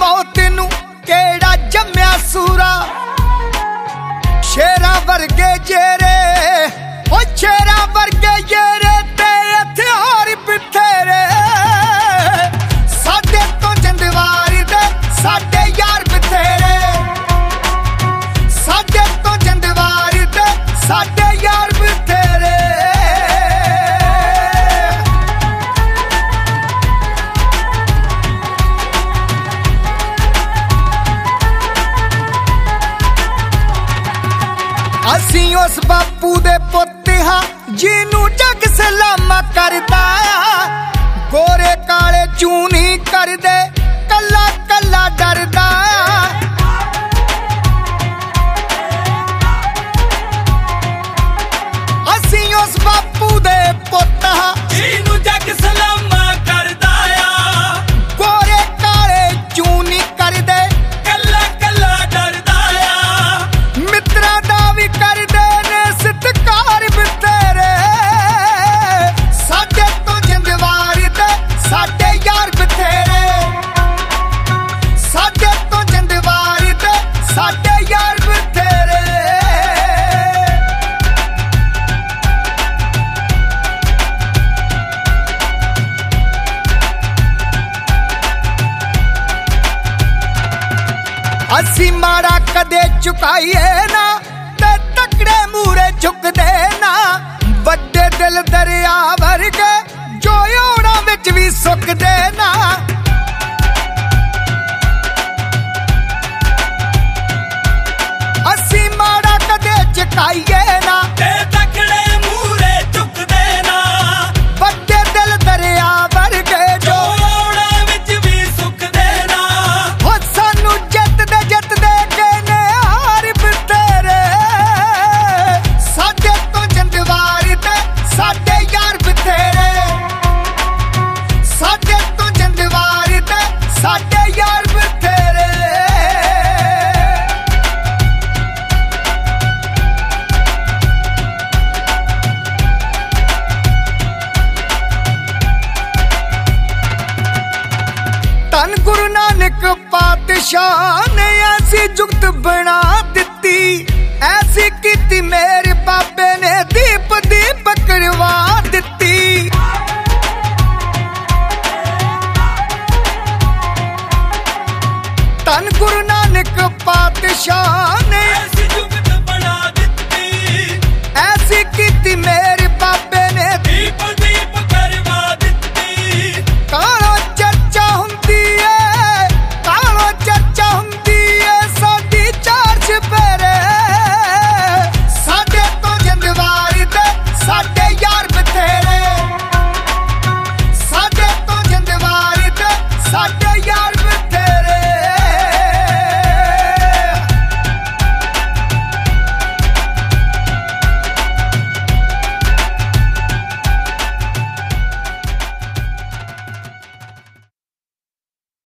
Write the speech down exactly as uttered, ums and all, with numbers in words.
मौत नू केड़ा जम्या सूरा शेरा वर्गे जेरे ओ शेरा वर्गे जेरे ते हथियार बथेरे साडे तो जंदवार दे साडे यार बथेरे साडे तो जंदवार दे साडे यार बथेरे असी उस बापू दे पुत हां जिन्नू जग सलामा करदा गोरे काले चूनी कर दे कल्ला कल्ला डरदा असी उस बापू दे पुत हां जिन्नू जग सलामा करदा गोरे काले चूनी कर दे कल्ला कल्ला डरदा मित्रा दा भी कर दे ने सत्कार बथेरे साडे तो जंदवार दे साडे यार बथेरे साडे तो जंदवार दे साडे यार बथेरे असी माड़ा कदे चुकाइए ना ते तकड़े मूरे झुकदे ना वड्डे दिल दरिया वर्गे जो ओड़ा विच भी सुकदे ना असी माड़ा कदे चुकाइए ना ते तकड़े मूरे झुकदे ना वड्डे दिल दरिया वर्गे जो ओड़ा विच भी सुकदे ना हो सानू जित दे जित दे के ने हार बथेरे साडे तो जंदवार दे साडे यार बथेरे साडे तो जंदवार दे साडे यार बथेरे धन गुरु नानक पातशाह ने ऐसी जुगत बना दिती ऐसी कीती मेरे बाबे ने दीप दीप करवा दिती धन गुरु नानक पातशाह